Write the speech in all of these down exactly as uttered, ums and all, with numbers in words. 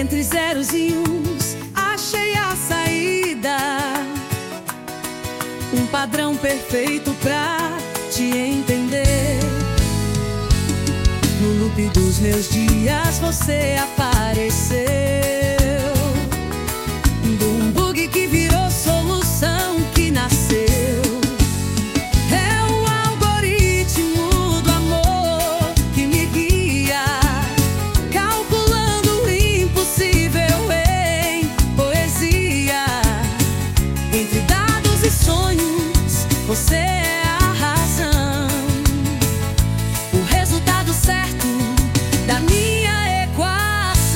Entre zeros e uns, achei a saída. Um padrão perfeito pra te entender. No loop dos meus dias você apareceu. De um bug que virou solução que nasceu. É o algoritmo do amor que me guia, calculando o impossível em poesia. Entre dados e sonhos, você é a razão, o resultado certo da minha equação.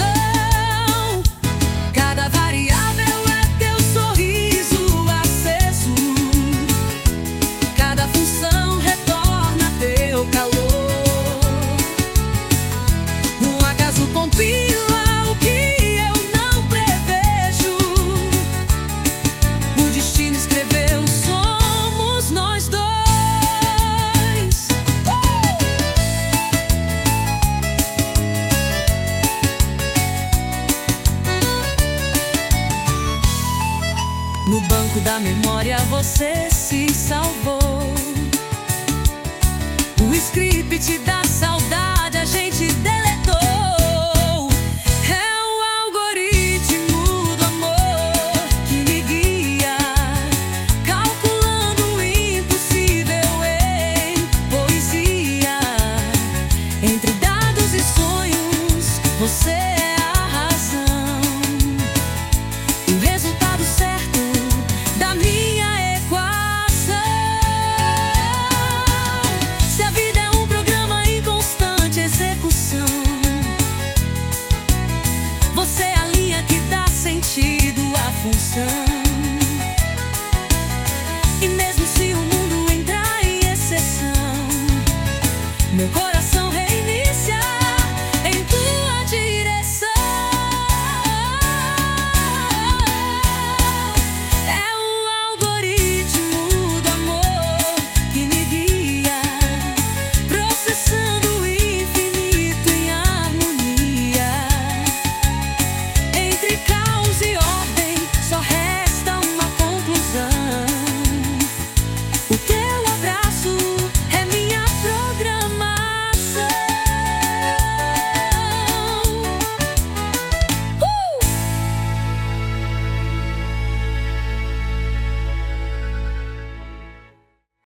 Cada variável é teu sorriso aceso, cada função retorna teu calor. Um acaso compila o que eu não prevejo. O destino escreveu, somos nós dois. No banco da memória você se salvou. O script da saudade a gente deletou. É o algoritmo do amor que me guia, calculando o impossível em poesia. Entre dados e sonhos, você é a razão, o resultado certo da minha equação. Se a vida é um programa em constante execução, você é a linha que dá sentido à função. E mesmo se o mundo entrar em exceção, meu coração